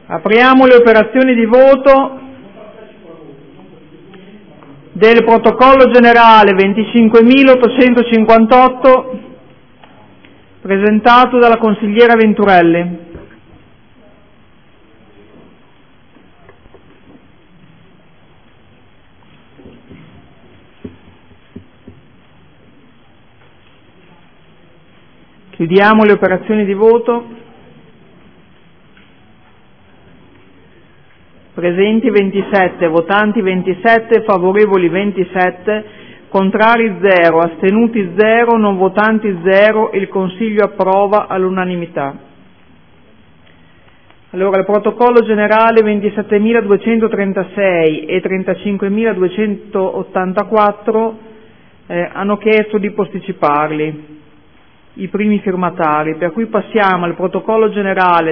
Apriamo le operazioni di voto del protocollo generale 25.858 presentato dalla consigliera Venturelli. Chiudiamo le operazioni di voto. Presenti 27, votanti 27, favorevoli 27, contrari 0, astenuti 0, non votanti 0. Il Consiglio approva all'unanimità. Allora, il protocollo generale 27.236 e 35.284 hanno chiesto di posticiparli i primi firmatari, per cui passiamo al protocollo generale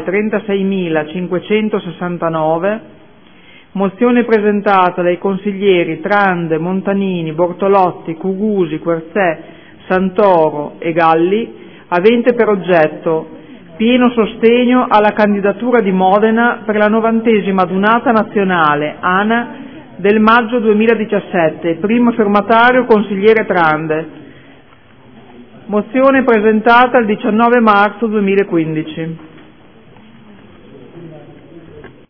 36.569, mozione presentata dai consiglieri Trande, Montanini, Bortolotti, Cugusi, Querzè, Santoro e Galli, avente per oggetto pieno sostegno alla candidatura di Modena per la 90ª adunata nazionale ANA del maggio 2017, primo firmatario consigliere Trande. Mozione presentata il 19 marzo 2015.